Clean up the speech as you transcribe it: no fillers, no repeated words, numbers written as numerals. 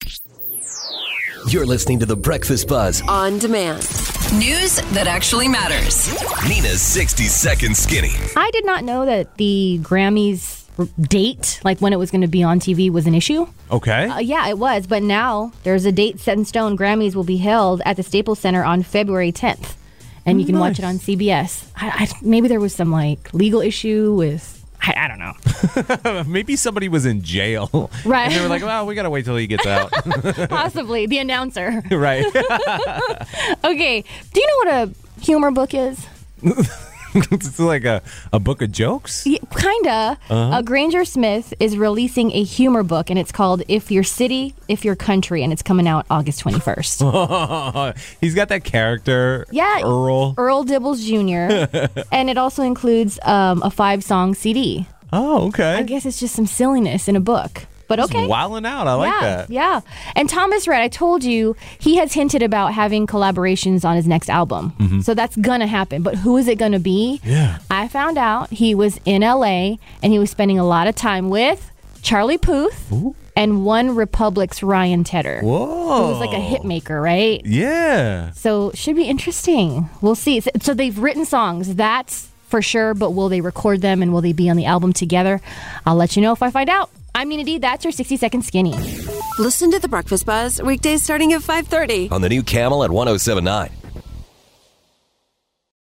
You're listening to The Breakfast Buzz on demand. News that actually matters. Nina's 60-second skinny. I did not know that the Grammys date, like when it was going to be on TV, was an issue. Okay. Yeah, it was. But now there's a date set in stone. Grammys will be held at the Staples Center on February 10th. And you can watch it on CBS. Maybe there was some legal issue with... I don't know. Maybe somebody was in jail. Right. And they were like, well, we got to wait till he gets out. Possibly. The announcer. Right. Okay. Do you know what a humor book is? It's like a book of jokes? Yeah, kinda. Granger Smith is releasing a humor book, and it's called If Your City, If Your Country, and it's coming out August 21st. He's got that character, Yeah. Earl Dibbles Jr., and it also includes a 5-song CD. Oh, okay. I guess it's just some silliness in a book. But okay. Just wilding out. I like that. Yeah. And Thomas Rhett, I told you, he has hinted about having collaborations on his next album. Mm-hmm. So that's going to happen. But who is it going to be? Yeah. I found out he was in LA and he was spending a lot of time with Charlie Puth and One Republic's Ryan Tedder. Whoa. Who's like a hit maker, right? Yeah. So should be interesting. We'll see. So they've written songs. That's for sure. But will they record them and will they be on the album together? I'll let you know if I find out. I'm Nina D. That's your 60-second skinny. Listen to The Breakfast Buzz weekdays starting at 5:30. On the new Camel at 107.9.